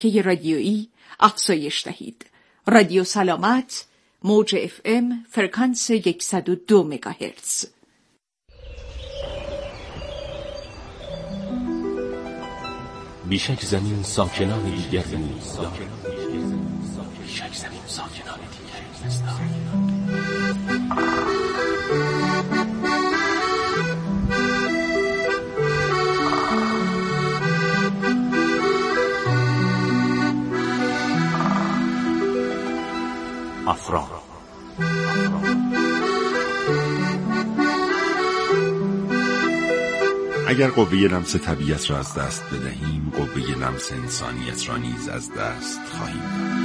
شبکه رادیویی افزایش دهید. رادیو سلامت، موج FM فرکانس 102 مگاهرتز. بیشک زمین ساکنان دیگر نیست دارد. بیشک زمین ساکنان دیگر نیست دارد. افرا اگر قوه لمس طبیعت را از دست بدهیم، قوه لمس انسانیت را نیز از دست خواهیم داد.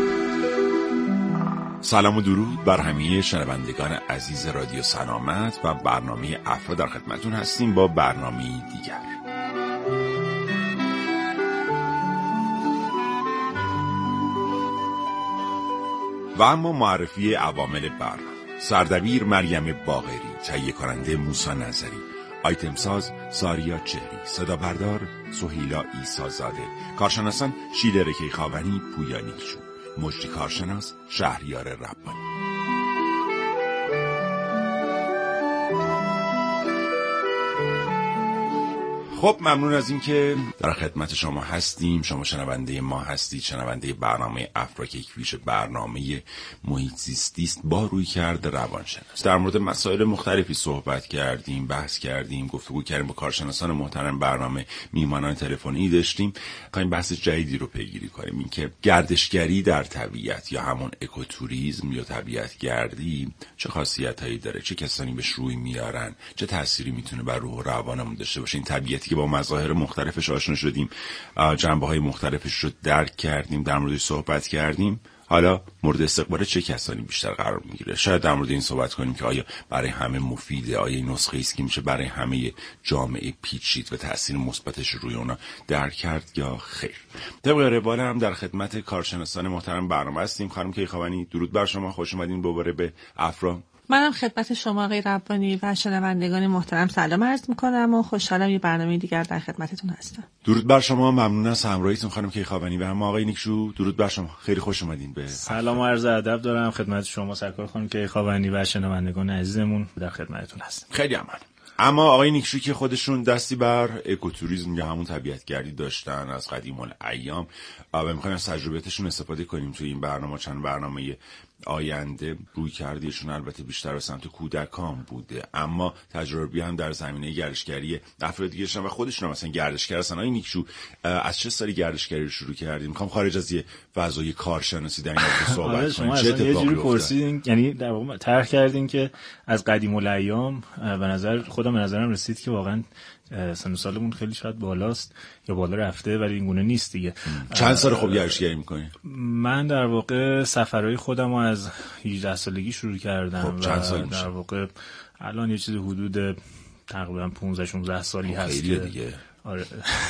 سلام و درود بر همه شنوندگان عزیز رادیو سلامت و برنامه افرا در خدمتتون هستیم با برنامه دیگر. و اما معرفی عوامل برنامه. سردبیر مریم باقری، تهیه کننده موسی نظری، آیتم ساز ساریا چهری، صدا بردار سهیلا عیسی‌زاده، کارشناسان شیلر کیخاونی، پویا نیکچو، مجری کارشناس شهریار ربانی. خب ممنون از این که در خدمت شما هستیم. شما شنونده ما هستید، شنونده برنامه افرا که یک ویژه برنامه محیط زیستی است با رویکرد روانشناس. در مورد مسائل مختلفی صحبت کردیم، بحث کردیم، گفتگو کردیم با کارشناسان محترم برنامه، میهمانان تلفنی داشتیم. می‌خوایم بحث جدیدی رو پیگیری کنیم، این که گردشگری در طبیعت یا همون اکوتوریسم یا طبیعت گردی چه خاصیتایی داره، چه کسانی بهش روی میارن، چه تأثیری میتونه بر روح و روانمون داشته باشه. این طبیعتی که با مظاهر مختلفش آشنا شدیم، جنبه‌های مختلفش رو درک کردیم، در موردش صحبت کردیم، حالا مورد استقبال چه کسانی بیشتر قرار میگیره؟ شاید در مورد این صحبت کنیم که آیا برای همه مفیده، آیا این نسخه است که میشه برای همه جامعه پیچید و تأثیر مثبتش روی اونا درک کرد یا خیر. طبق روال هم در خدمت کارشناسان محترم برنامه هستیم. خانم کیخاونی، درود بر شما، خوش اومدین دوباره به افرا. منم خدمت شما آقای ربانی و شنوندگان محترم سلام عرض میکنم و خوشحالم یه برنامه دیگر در خدمتتون هستم. درود بر شما، ممنون از همراهیتون خانم کیخاونی و هم آقای نیکشو. درود بر شما، خیلی خوش اومدین به سلام و عرض ادب دارم خدمت شما سرکار خانم کیخاونی و شنوندگان عزیزمون در خدمتتون هستم. خیلی ممنون. اما آقای نیکشو که خودشون دستی بر اکوتوریسم یا همون طبیعتگردی داشتن از قدیم الایام و میخوایم از تجربیاتشون استفاده کنیم توی این برنامه. چند برنامه آینده روی کردیشون البته بیشتر به سمت کودکان بوده، اما تجربی هم در زمینه گردشگری افراد دیگه شدن و خودشون هم مثلا گردشگر هستن. آقای نیکشو از چه سالی گردشگری رو شروع کردیم؟ میخوام خارج از یه فضای کارشناسی در این حوزه صحبت کنیم. چه اتفاقی افتاد؟ یعنی در واقع طرح کردین که از قدیم الایام به نظرم رسید که واقعا سن و سالمون خیلی شاید بالاست یا بالا رفته، ولی این گونه نیست دیگه. چند سال خوب گردشگری میکنی؟ من در واقع سفرهای خودم رو از 18 سالگی شروع کردم. خب چند سال میشه؟ در واقع الان یه چیزی حدود تقریبا 15-16 سالی هست. خیلیه دیگه. آره.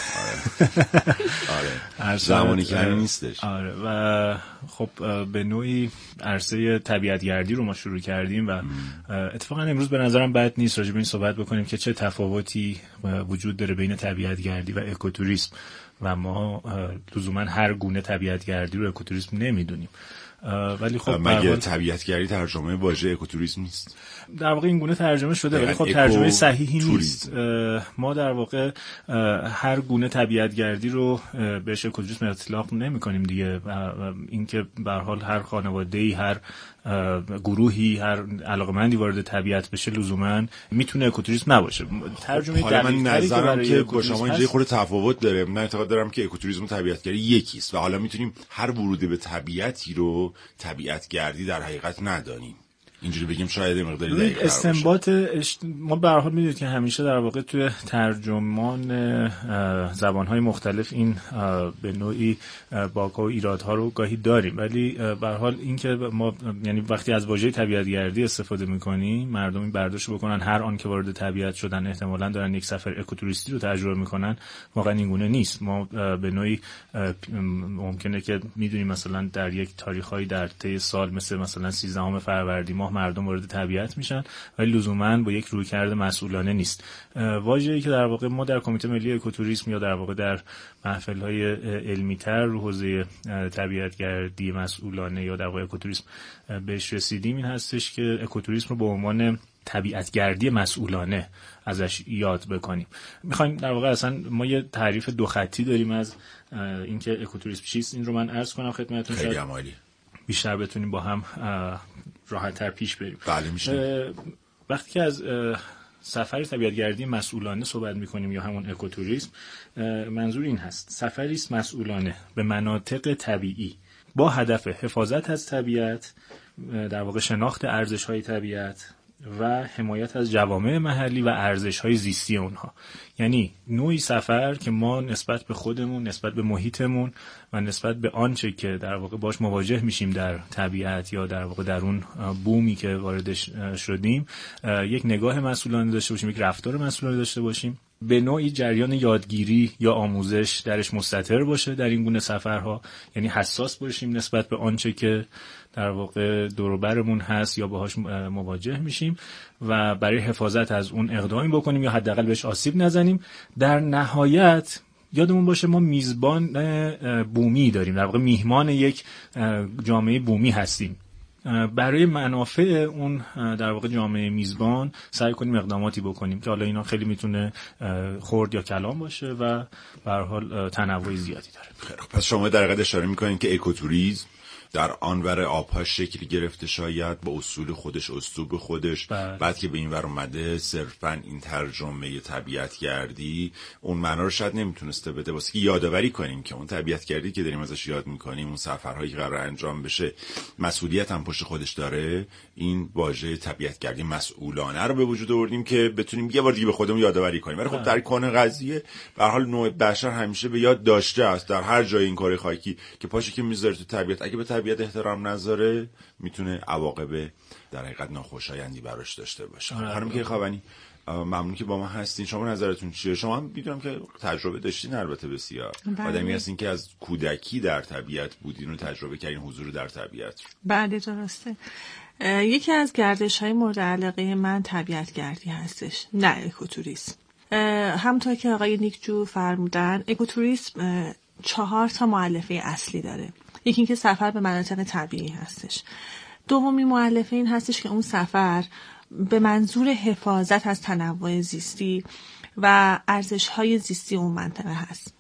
زمانی که همین نیستش. آره. و خب به نوعی عرصه طبیعتگردی رو ما شروع کردیم و اتفاقا امروز به نظرم بد نیست راجع به این صحبت بکنیم که چه تفاوتی وجود داره بین طبیعتگردی و اکوتوریسم و ما لزوما هر گونه طبیعتگردی رو اکوتوریسم نمیدونیم. ولی خب مگه طبیعتگردی ترجمه واژه اکوتوریسم نیست؟ در واقع این گونه ترجمه شده ولی خب ترجمه صحیحی نیست. ما در واقع هر گونه طبیعتگردی رو بهش اکوتوریسم اطلاق نمی‌کنیم دیگه. اینکه به هر حال هر خانواده‌ای، هر گروهی، هر علاقمندی وارد طبیعت بشه لزوما میتونه اکوتوریسم نباشه. ترجمه دقیقی که برای با شما اینجا خود تفاوت داره. من اعتقاد دارم که اکوتوریسم و طبیعتگردی یکیست و حالا میتونیم هر ورود به طبیعتی رو طبیعتگردی در حقیقت ندانیم. اینجوری بگیم شاید مقداری دقیق استنباط ما به هر حال میدونید که همیشه در واقع توی ترجمان زبان‌های مختلف این به نوعی باگ‌ها و ایرادها رو گاهی داریم، ولی به هر حال این که ما یعنی وقتی از واژه طبیعتگردی استفاده می‌کنیم مردم این برداشت بکنن هر آن که وارد طبیعت شدن احتمالاً دارن یک سفر اکوتوریستی رو تجربه می‌کنن. واقعا این گونه نیست. ما به نوعی ممکنه که میدونیم مثلا در یک تاریخ‌های در طی سال مثلا 13 فروردین ماه ماه مردم وارد طبیعت میشن ولی لزوما با یک رویکرد مسئولانه نیست. واژه‌ای که در واقع ما در کمیته ملی اکوتوریسم یا در واقع در محفل‌های علمی‌تر رو حوزه طبیعت‌گردی مسئولانه یا در واقع اکوتوریسم بهش رسیدیم این هستش که اکوتوریسم رو به عنوان طبیعت‌گردی مسئولانه ازش یاد بکنیم. می‌خوایم در واقع اصلا ما یه تعریف دو خطی داریم از اینکه اکوتوریسم چیست. این رو من عرض کنم خدمتتون، خیلی عالی، بیشتر بتونیم با هم راحت‌تر پیش بریم. بله میشه. وقتی که از سفر طبیعت‌گردی مسئولانه صحبت می‌کنیم یا همون اکوتوریسم، منظور این هست سفری است مسئولانه به مناطق طبیعی با هدف حفاظت از طبیعت، در واقع شناخت ارزش‌های طبیعت و حمایت از جوامع محلی و ارزش‌های زیستی اونها. یعنی نوعی سفر که ما نسبت به خودمون، نسبت به محیطمون و نسبت به آنچه که در واقع باش مواجه میشیم در طبیعت یا در واقع در اون بومی که واردش شدیم یک نگاه مسئولانه داشته باشیم، یک رفتار مسئولانه داشته باشیم، به نوعی جریان یادگیری یا آموزش درش مستتر باشه در این گونه سفرها، یعنی حساس باشیم نسبت به آنچه که در واقع دور و برمون هست یا باهاش مواجه میشیم و برای حفاظت از اون اقدامی بکنیم یا حداقل بهش آسیب نزنیم. در نهایت یادمون باشه ما میزبان بومی داریم، در واقع میهمان یک جامعه بومی هستیم. برای منافع اون در واقع جامعه میزبان سعی کنیم اقداماتی بکنیم که حالا اینا خیلی میتونه خرد یا کلان باشه و به هر حال تنوع زیادی داره. خیلی پس شما در حقیقت اشاره میکنین که اکوتوریسم در آنور آبها شکل گرفته شاید با اصول خودش، اسلوب خودش، بعد که به این ور اومده صرفا این ترجمه طبیعت‌گردی اون معنا رو شاید نمیتونسته بده، واسه که یادآوری کنیم که اون طبیعت‌گردی که داریم ازش یاد میکنیم، اون سفرهایی که قرار انجام بشه مسئولیت هم پشت خودش داره. این واژه طبیعت‌گردی مسئولانه رو به وجود آوردیم که بتونیم یه بار دیگه به خودمون یادآوری کنیم. ولی خب در کون قضیه به هر حال نوع بشر همیشه به یاد داشته است در هر جای این کره خاکی که پاشو که میذاره تو طبیعت، اگه به طبیعت احترام نذاره میتونه عواقب در حقیقت ناخوشایندی براش داشته باشه. خانم کیخوانی ممنون که با ما هستین. شما نظرتون چیه؟ شما هم میدونم که تجربه داشتین، البته بسیار آدمی هستین که از کودکی در طبیعت بودین و تجربه کردین حضور در طبیعت. بله درسته. یکی از گردش‌های مورد علاقه من طبیعت‌گردی هستش، نه اکوتوریسم. همونطور که آقای نیکجو فرمودن اکوتوریسم 4 تا مؤلفه اصلی داره. یکی اینکه سفر به مناطق طبیعی هستش. دومی مؤلفه این هستش که اون سفر به منظور حفاظت از تنوع زیستی و ارزش‌های زیستی اون منطقه هست.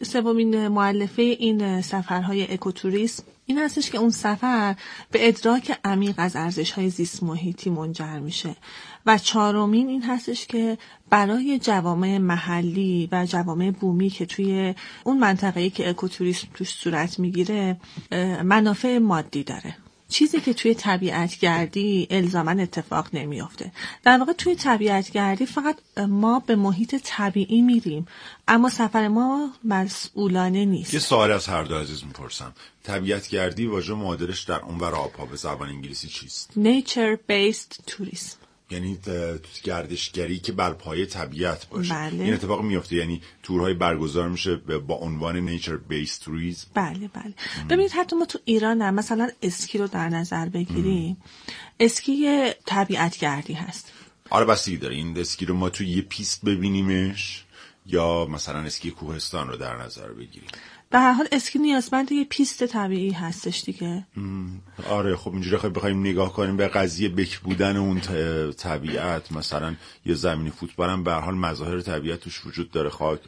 سومین مؤلفه این سفرهای اکوتوریسم این هستش که اون سفر به ادراک عمیق از ارزش‌های زیست محیطی منجر میشه. و چهارمین این هستش که برای جوامع محلی و جوامع بومی که توی اون منطقه‌ای که اکوتوریسم توش صورت میگیره منافع مادی داره، چیزی که توی طبیعت‌گردی الزاماً اتفاق نمیافته. در واقع توی طبیعت‌گردی فقط ما به محیط طبیعی میریم، اما سفر ما مسئولانه نیست. یه سوال از هر دو عزیز میپرسم، طبیعت‌گردی واژه معادلش در اونور آب‌ها به زبان انگلیسی چیست؟ Nature Based Tourism، یعنی گردشگری که بر پایه طبیعت باشه. بله. این اتفاق میفته، یعنی تورهای برگزار میشه با عنوان Nature Based Tourism. بله. ببینید حتی ما تو ایران هم مثلا اسکی رو در نظر بگیریم، اسکی طبیعت‌گردی هست. آره بستگی داره این اسکی رو ما تو یه پیست ببینیمش یا مثلا اسکی کوهستان رو در نظر بگیریم. به هر حال اسکی نیازمند یه پیست طبیعی هستش دیگه. آره خب اینجوری بخوایم نگاه کنیم به قضیه بک بودن اون طبیعت، مثلا یه زمین فوتبال هم به هر حال مظاهر طبیعت توش وجود داره، خاک،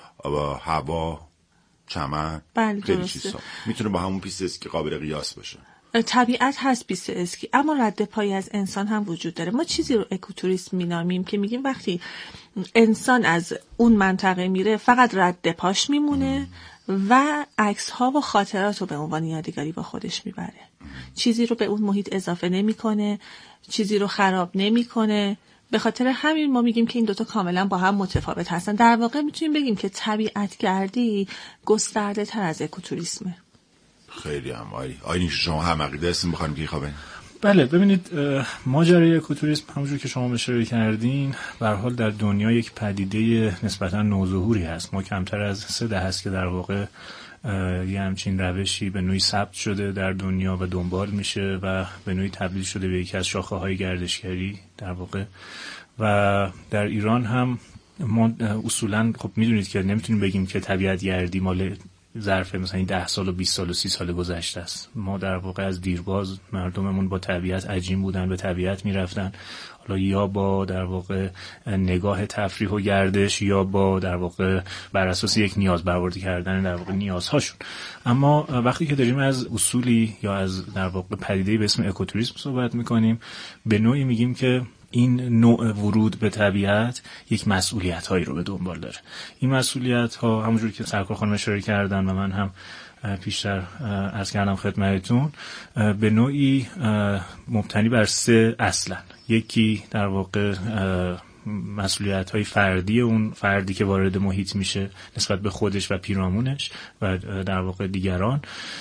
هوا، چمن، خیلی چیزا میتونه با همون پیست اسکی قابل قیاس باشه. طبیعت هست پیست اسکی، اما رد پایی از انسان هم وجود داره. ما چیزی رو اکوتوریسم مینامیم که میگیم وقتی انسان از اون منطقه میره فقط رد پاش میمونه و عکس ها و خاطرات رو به عنوان یادگاری با خودش میبره. چیزی رو به اون محیط اضافه نمیکنه، چیزی رو خراب نمیکنه. به خاطر همین ما میگیم که این دوتا کاملا با هم متفاوت هستن. در واقع میتونیم بگیم که طبیعت‌گردی گسترده تر از اکوتوریسمه. خیلی هم عالی. آینی شما هم عقیده هستین بخوایم که خوبه. بله ببینید ماجرای اکوتوریسم همونجور که شما اشاره کردین به هر حال در دنیا یک پدیده نسبتا نوظهوری هست. ما کمتر از 3 دهه است که در واقع یه همچین روشی به نوعی ثبت شده در دنیا و دنبال میشه و به نوعی تبدیل شده به یکی از شاخه‌های گردشگری در واقع. و در ایران هم ما اصولاً خب میدونید که نمیتونیم بگیم که طبیعت گردی مال ظرف مثلا 10 سال و 20 سال و 30 سال گذشته است. ما در واقع از دیرباز مردممون با طبیعت عجین بودن، به طبیعت میرفتن، حالا یا با در واقع نگاه تفریح و گردش یا با در واقع بر اساس یک نیاز برآورده کردن در واقع نیازهاشون. اما وقتی که داریم از اصولی یا از در واقع پدیده‌ای به اسم اکوتوریسم صحبت میکنیم، به نوعی میگیم که این نوع ورود به طبیعت یک مسئولیت‌هایی رو به دنبال داره. این مسئولیت‌ها همونجوری که سرکار خانم اشاره کردن و من هم پیشتر عرض کردم خدمتتون، به نوعی مبتنی بر 3 اصلن. یکی در واقع مسئولیت‌های فردی اون فردی که وارد محیط میشه نسبت به خودش و پیرامونش و در واقع دیگران.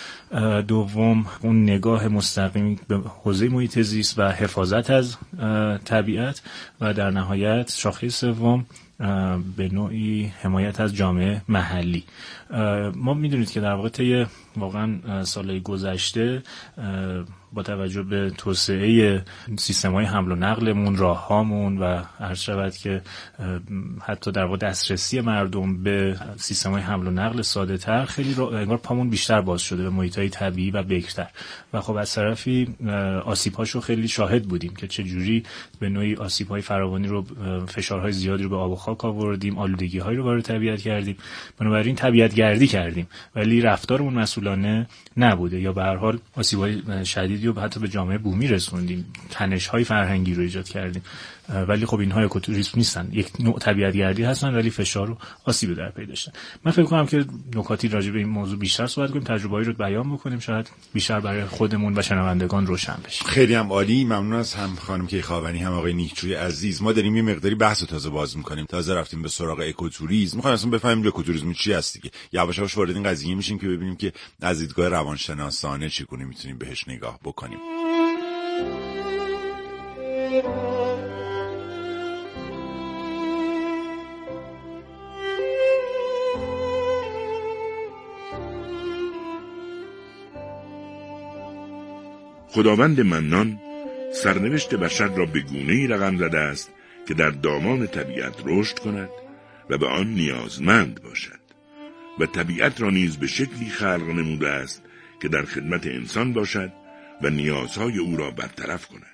دوم اون نگاه مستقیم به حوزه محیط زیست و حفاظت از طبیعت و در نهایت شاخه سوم به نوعی حمایت از جامعه محلی. ما میدونید که در واقع طی واقعا سالهای گذشته با توجه به توسعه سیستم‌های حمل و نقلمون، راه‌هامون و عرض شود که حتی در واقع دسترسی مردم به سیستم‌های حمل و نقل ساده‌تر، خیلی انگار پامون بیشتر باز شده به محیط‌های طبیعی و بکرتر و خب از طرفی آسیب‌هاشو خیلی شاهد بودیم که چه جوری به نوعی آسیب‌های فراوانی رو، فشارهای زیادی رو به آب و خاک آوردیم، آلودگی‌هایی رو وارد طبیعت کردیم. بنابراین طبیعت گردی کردیم ولی رفتارمون مسئولانه نبوده یا به هر حال آسیب‌های شدیدی رو حتی به جامعه بومی رسوندیم، تنش‌های فرهنگی رو ایجاد کردیم. ولی خب اینها اکوتوریسم نیستن، یک نوع طبیعت گردی هستن ولی فشار و آسیب در پی داشتن. من فکر کنم که نکاتی راجع به این موضوع بیشتر صحبت کنیم، تجربه‌ای رو بیان بکنیم، شاید بیشتر برای خودمون و شنوندگان روشن بشه. خیلی هم عالی، ممنون از هم خانم کیخاوانی هم آقای نیکجوی عزیز. ما داریم یه مقداری بحث تازه باز می‌کنیم، تازه رفتیم به سراغ اکوتوریسم. می‌خوایم اصلا بفهمیم اکوتوریسم چی هست دیگه. یواش یواش وارد این قضیه میشیم که ببینیم که از دیدگاه روانشناسانه چگونه می‌تونیم بهش نگاه بکنیم. خداوند منان سرنوشت بشر را به گونه‌ای رقم زده است که در دامان طبیعت رشد کند و به آن نیازمند باشد و طبیعت را نیز به شکلی خلق نموده است که در خدمت انسان باشد و نیازهای او را برطرف کند.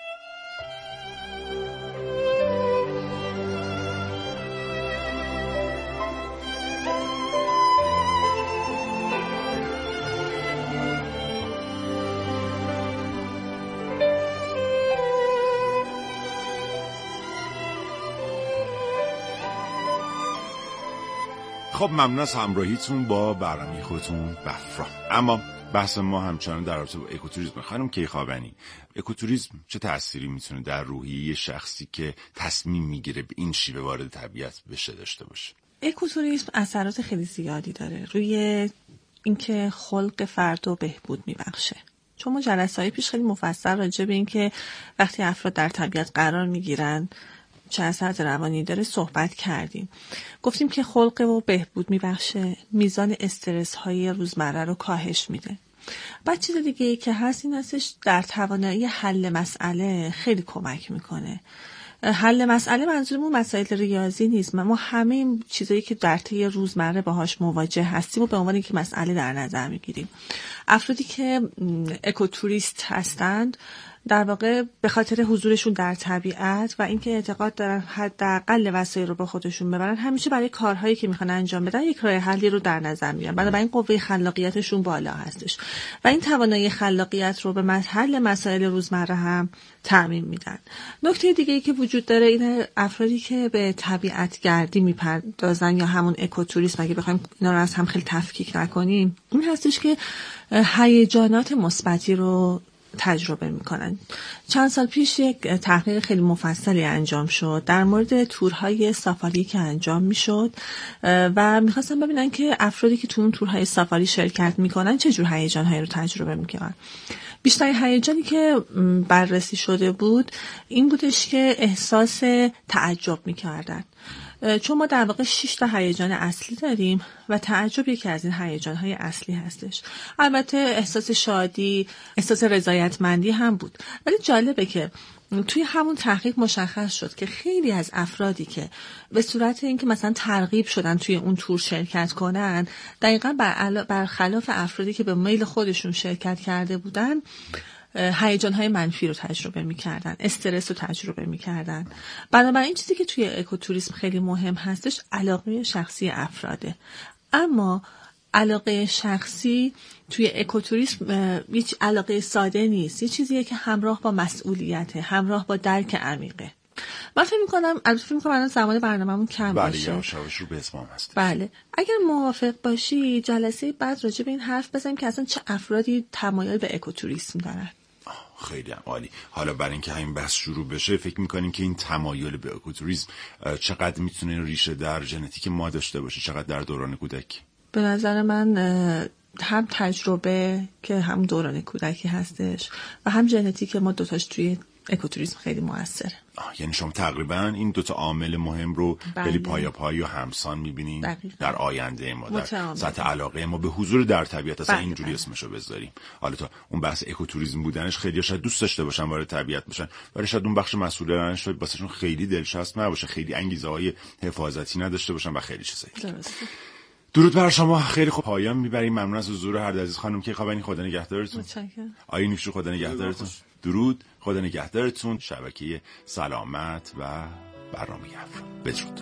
خب ممنون از همراهیتون با برنامه خودتون بفرا. اما بحث ما همچنان در رابطه با اکوتوریسم. خانم کیخاوانی، اکوتوریسم چه تأثیری میتونه در روحیه شخصی که تصمیم میگیره به این شیوه وارد طبیعت بشه داشته باشه؟ اکوتوریسم اثرات خیلی زیادی داره روی اینکه خلق فرد رو بهبود میبخشه. چون ما جلسه‌های پیش خیلی مفصل راجع به اینکه وقتی افراد در طبیعت قرار میگیرن چه اثرات روانی داره صحبت کردیم. گفتیم که خلق و بهبود میبخشه، میزان استرس های روزمره رو کاهش میده. بعد چیز دیگه ای که هست این هستش در توانایی حل مسئله خیلی کمک میکنه. حل مسئله منظورمون مسائل ریاضی نیست. ما همه این چیزایی که در طی روزمره باهاش مواجه هستیم و به عنوان یک مسئله در نظر میگیریم. افرادی که اکوتوریست هستند در واقع به خاطر حضورشون در طبیعت و اینکه اعتقاد دارن حداقل وسایل رو با خودشون ببرن، همیشه برای کارهایی که میخوان انجام بدن یک راه حلی رو در نظر میگیرن. بنابراین قوه خلاقیتشون بالا هستش و این توانایی خلاقیت رو به حل مسائل روزمره هم تضمین میدن. نکته دیگه ای که وجود داره اینه افرادی که به طبیعت گردی میپردازن یا همون اکوتوریسم، اگه بخوایم اینا رو از هم خیلی تفکیک نکنیم، این هستش که هیجانات مثبتی رو تجربه میکنن. چند سال پیش یک تحقیق خیلی مفصلی انجام شد در مورد تورهای سافاری که انجام میشد و میخواستن ببینن که افرادی که تو اون تورهای سافاری شرکت میکنن چه جور هیجانهایی رو تجربه میکنن. بیشتر هیجانی که بررسی شده بود این بودش که احساس تعجب میکردن. چون ما در واقع 6 تا هیجان اصلی داریم و تعجب یکی از این هیجان‌های اصلی هستش. البته احساس شادی، احساس رضایتمندی هم بود. ولی جالبه که توی همون تحقیق مشخص شد که خیلی از افرادی که به صورت اینکه مثلا ترغیب شدن توی اون تور شرکت کنن، دقیقاً برخلاف افرادی که به میل خودشون شرکت کرده بودن، هیجان‌های منفی رو تجربه می‌کردن، استرس رو تجربه می‌کردن. بنابراین چیزی که توی اکوتوریسم خیلی مهم هستش علاقه شخصی افراده. اما علاقه شخصی توی اکوتوریسم هیچ علاقه ساده نیست. یه چیزیه که همراه با مسئولیته، همراه با درک عمیقه. من فکر می‌کنم الان زمان برنامه‌مون کم باشه. بله، یواش رو به اسمم هست. بله. اگر موافق باشی جلسه بعد راجع به این حرف بزنیم که اصلا چه افرادی تمایل به اکوتوریسم دارن. خیلی عالی. حالا برای اینکه همین بحث شروع بشه، فکر می‌کنین که این تمایل به اکوتوریسم چقدر میتونه ریشه در ژنتیک ما داشته باشه، چقدر در دوران کودکی؟ به نظر من هم تجربه که هم دوران کودکی هستش و هم ژنتیک ما دوتاش توی اکوتوریسم خیلی موثره. یعنی شما تقریبا این دوتا عامل مهم رو خیلی پایاپای و همسان می‌بینین در آینده ما، در سطح علاقه ما به حضور در طبیعت، اصلا اینجوری اسمشو بذاریم. حالا تا اون بحث اکوتوریسم بودنش خیلی شاید دوست داشته باشن وارد طبیعت بشن، ولی شاید اون بخش مسئولانش شاید واسهشون خیلی دلچسب نباشه، خیلی انگیزه‌های حفاظتی نداشته باشن و خیلی چیزایی. درود بر شما. خیلی خوب، پایان میبریم. ممنون از حضور هر عزیز خانم که خوابنی. خدا نگهدارتون. متشکرم. آیه نیکشو، خدا نگهدارتون. درود، خدا نگهدارتون. شبکه سلامت و برنامه افرا. بدرود.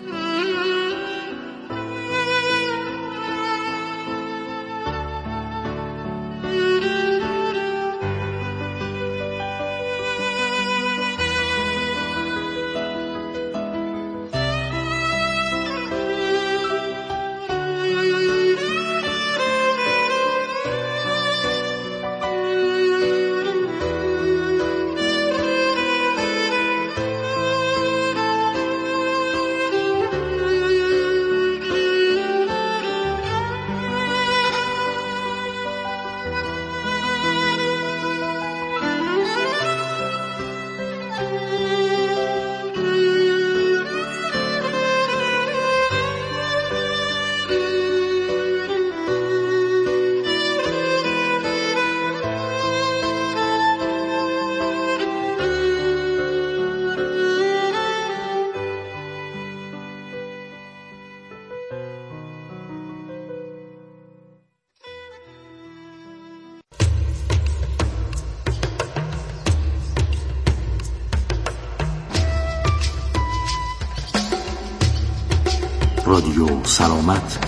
رادیو سلامت،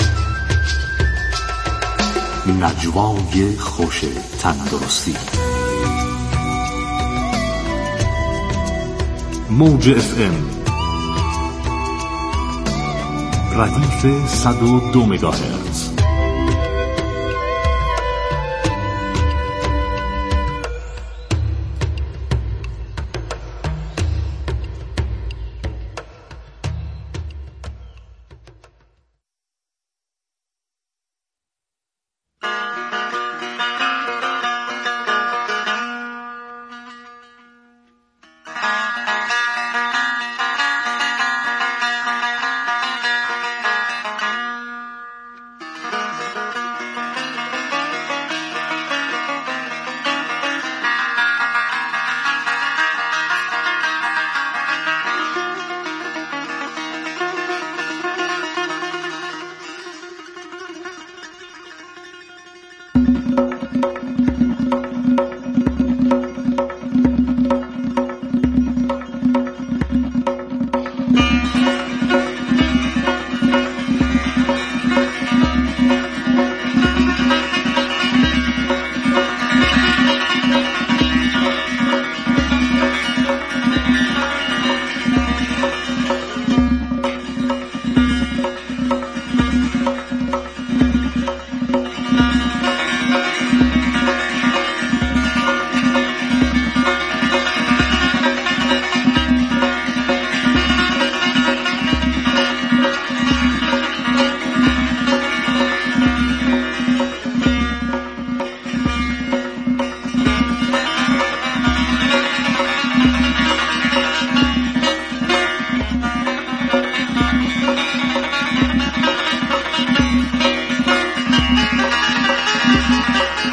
نجوای خوش تندرستی. موج FM ردیف 102 مگاهرتز.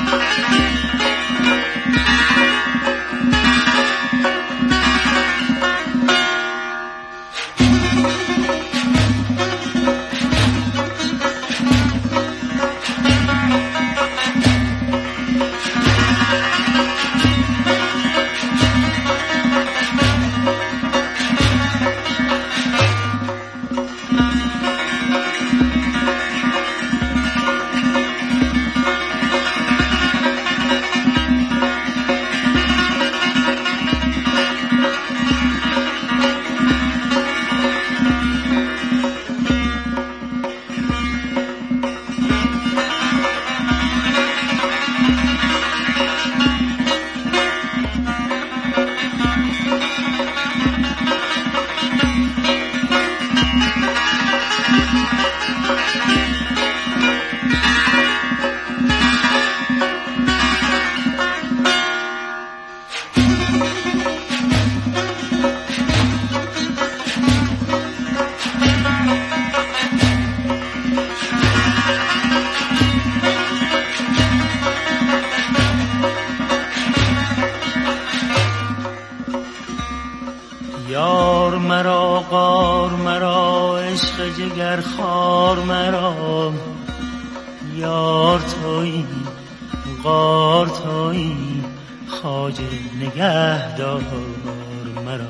یار مرا غار مرا عشق جگر خار مرا، یار تویی غار تویی خواجه نگهدار مرا.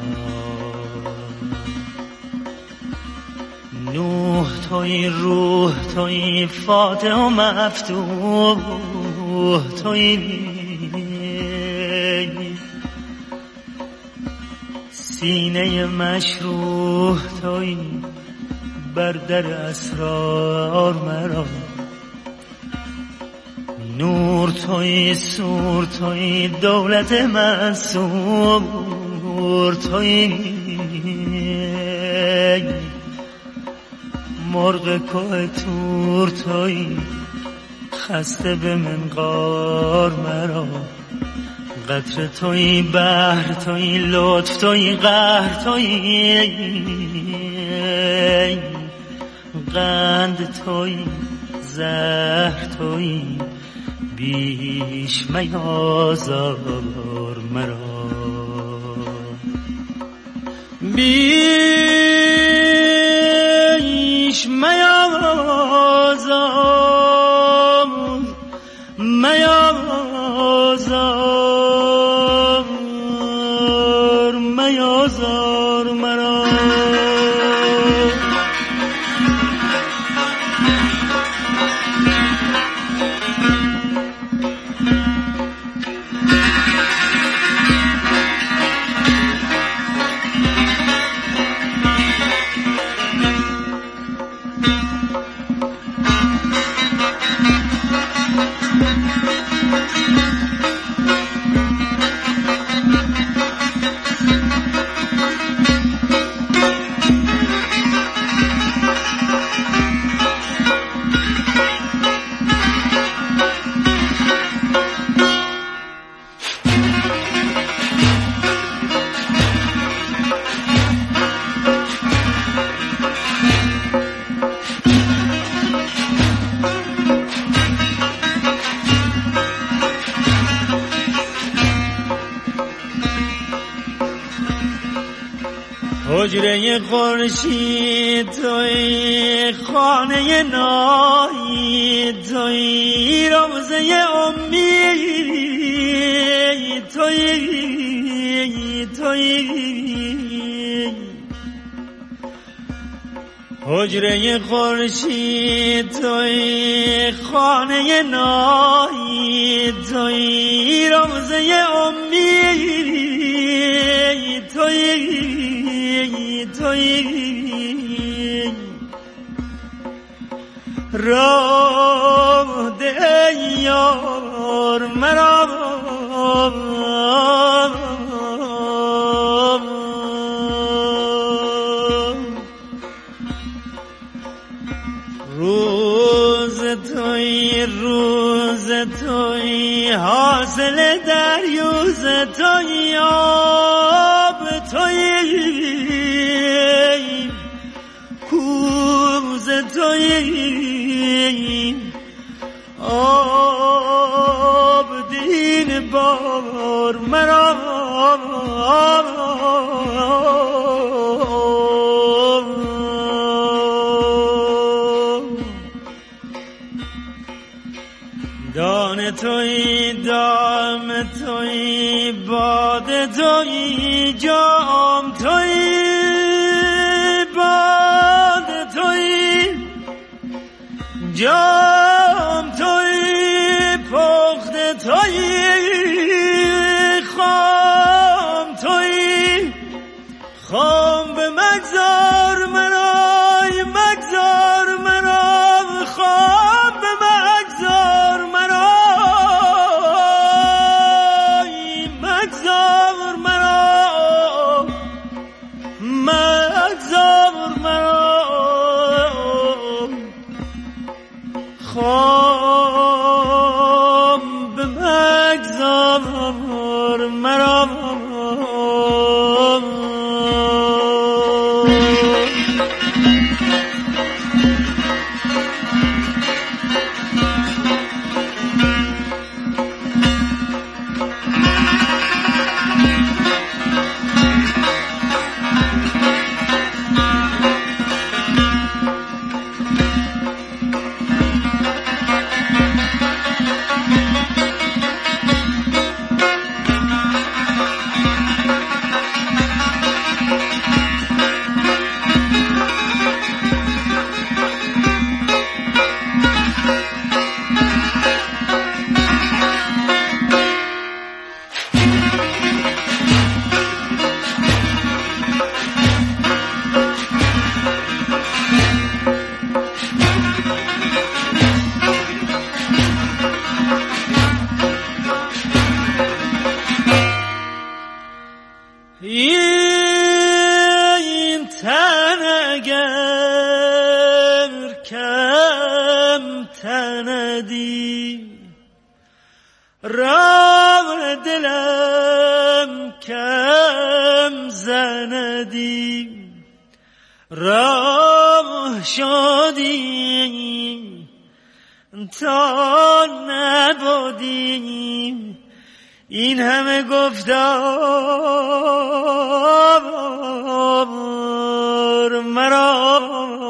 نوح تویی روح تویی فاتح و مفتوح تویی، سینه مشروح تویی بر در اسرار مرا. نور تویی سور تویی دولت منصور تویی، مرغ کوه تور تویی خسته به منقار مرا. قطر تویی بحر تویی لطف تویی قهر تویی، قند تویی زهر تویی بیش میازار مرا. بیش میازار میازار مرا. حجره خورشید تویی خانه نایی تویی روزه امید تویی حجره خورشید تویی خانه نایی تویی روزه امید تویی راه ده یار مرا روز توی حاصل دریوز توی آب توی کوز توی آب بار مرا دانه توی دام توی باد توی جام توی باد توی جام توی پخت توی خام توی خام به مگذار منای مگذار منام خام به مگذار منای مگذار منام مگذار منام خام به مگذار منام این تن اگر کم تندی راه دلم کم زندی راه شدیم تا نبودیم این همه گفتار مرا